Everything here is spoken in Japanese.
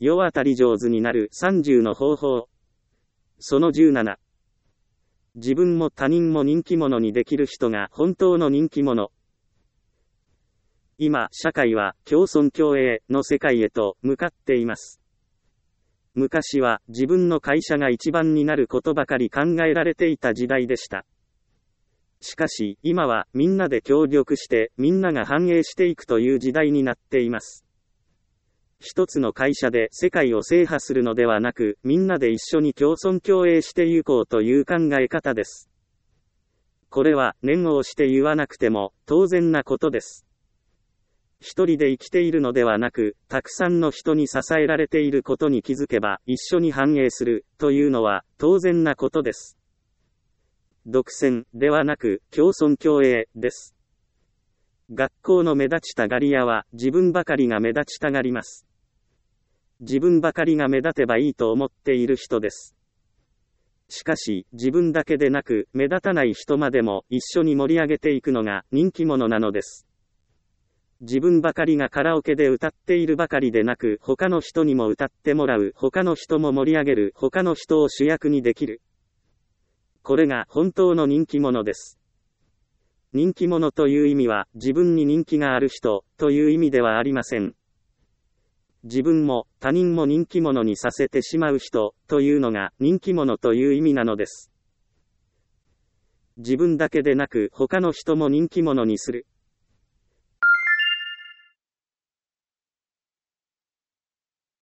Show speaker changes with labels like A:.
A: 世渡り上手になる30の方法。その17。自分も他人も人気者にできる人が本当の人気者。今、社会は共存共栄の世界へと向かっています。昔は自分の会社が一番になることばかり考えられていた時代でした。しかし、今はみんなで協力してみんなが繁栄していくという時代になっています。一つの会社で世界を制覇するのではなく、みんなで一緒に共存共栄していこうという考え方です。これは念を押して言わなくても当然なことです。一人で生きているのではなく、たくさんの人に支えられていることに気づけば一緒に繁栄するというのは当然なことです。独占ではなく共存共栄です。学校の目立ちたがり屋は自分ばかりが目立ちたがります。自分ばかりが目立てばいいと思っている人です。しかし、自分だけでなく目立たない人までも一緒に盛り上げていくのが人気者なのです。自分ばかりがカラオケで歌っているばかりでなく、他の人にも歌ってもらう、他の人も盛り上げる、他の人を主役にできる。これが本当の人気者です。人気者という意味は、自分に人気がある人という意味ではありません。自分も他人も人気者にさせてしまう人というのが人気者という意味なのです。自分だけでなく他の人も人気者にする。